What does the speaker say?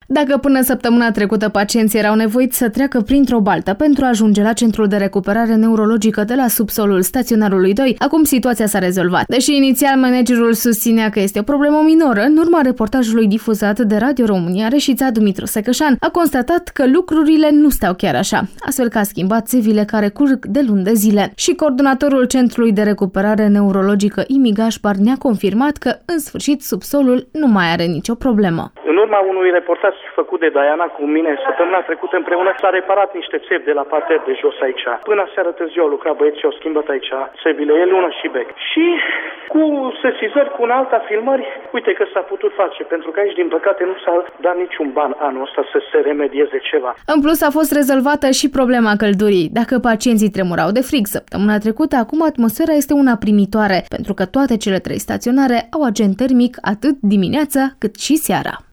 Dacă până săptămâna trecută pacienții erau nevoiți să treacă printr-o baltă pentru a ajunge la centrul de recuperare neurologică de la subsolul staționarului 2, acum situația s-a rezolvat. Deși inițial managerul susținea că este o problemă minoră, în urma reportajului difuzat de Radio România, Reșița Dumitru Secășan a constatat că lucrurile nu stau chiar așa, astfel că a schimbat țevile care curg de luni de zile. Și coordonatorul Centrului de Recuperare Neurologică Imi Gașpar ne-a confirmat că, în sfârșit, subsolul nu mai are nicio problemă. În urma unui reportaj făcut de Diana cu mine săptămâna trecută împreună, s-a reparat niște țevi de la partea de jos aici. Până seară târziu au lucrat băieții, au schimbat aici țevile, e lună și bec. Și cu sesizări, cu un alta filmări, uite că s-a putut face, pentru că aici, din păcate, nu s-a dat niciun ban anul ăsta să se remedieze ceva. În plus, a fost rezolvată și problema căldurii. Dacă pacienții tremurau de frig săptămâna trecută, acum atmosfera este una primitoare, pentru că toate cele 3 staționare au agent termic atât dimineața cât și seara.